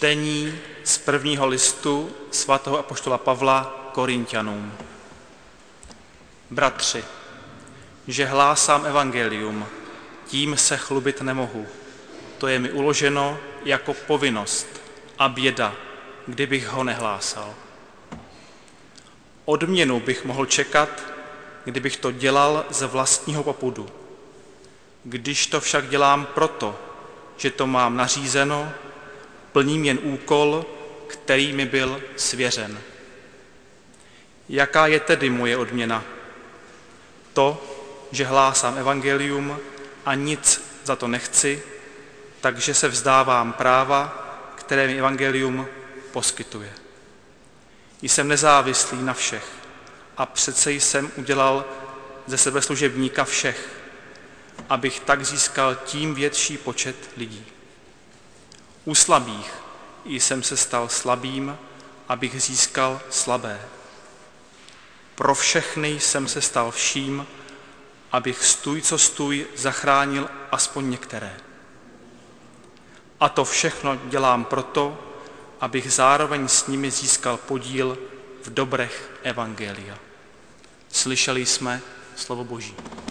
Čtení z prvního listu svatého apoštola Pavla Korinťanům. Bratři, že hlásám evangelium, tím se chlubit nemohu. To je mi uloženo jako povinnost a běda, kdybych ho nehlásal. Odměnu bych mohl čekat, kdybych to dělal ze vlastního popudu. Když to však dělám proto, že to mám nařízeno, plním jen úkol, který mi byl svěřen. Jaká je tedy moje odměna? To, že hlásám evangelium a nic za to nechci, takže se vzdávám práva, které mi evangelium poskytuje. Jsem nezávislý na všech a přece jsem udělal ze sebe služebníka všech, abych tak získal tím větší počet lidí. U slabých jsem se stal slabým, abych získal slabé. Pro všechny jsem se stal vším, abych stůj co stůj zachránil aspoň některé. A to všechno dělám proto, abych zároveň s nimi získal podíl v dobrech evangelia. Slyšeli jsme slovo Boží.